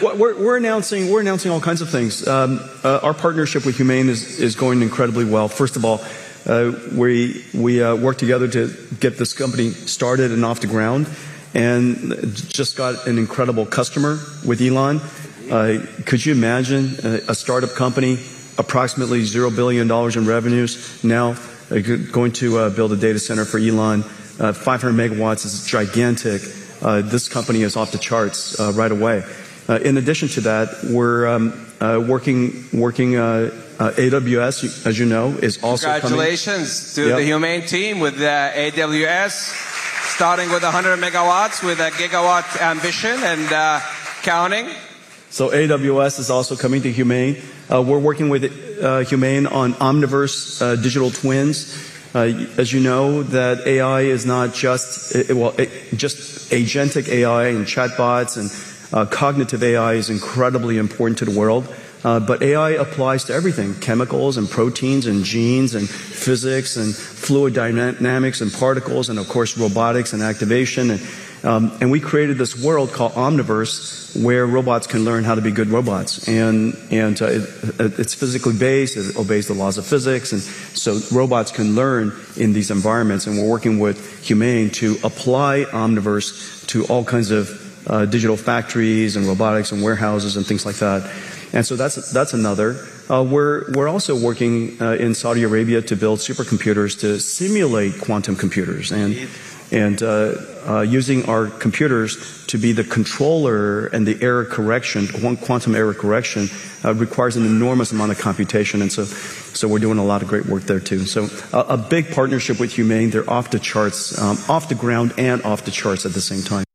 we're announcing all kinds of things. Our partnership with Humane is going incredibly well. First of all, we work together to get this company started and off the ground, and just got an incredible customer with Elon. Could you imagine a startup company, approximately $0 billion in revenues, now going to build a data center for Elon? 500 megawatts is gigantic. This company is off the charts right away. In addition to that, we're working AWS, as you know, is also Congratulations to the Humane team with AWS, starting with 100 megawatts with a gigawatt ambition and counting. So AWS is also coming to Humane. We're working with Humane on Omniverse digital twins. As you know, that AI is not just, just agentic AI and chatbots and cognitive AI is incredibly important to the world. But AI applies to everything, chemicals and proteins and genes and physics and fluid dynamics and particles and, of course, robotics and activation. And we created this world called Omniverse where robots can learn how to be good robots. And it's physically based, it obeys the laws of physics, and so robots can learn in these environments. And we're working with Humane to apply Omniverse to all kinds of digital factories and robotics and warehouses and things like that. And so that's another. We're also working in Saudi Arabia to build supercomputers to simulate quantum computers and using our computers to be the controller and the error correction, quantum error correction, requires an enormous amount of computation. And so we're doing a lot of great work there too. So a big partnership with Humane. They're off the charts, off the ground and off the charts at the same time.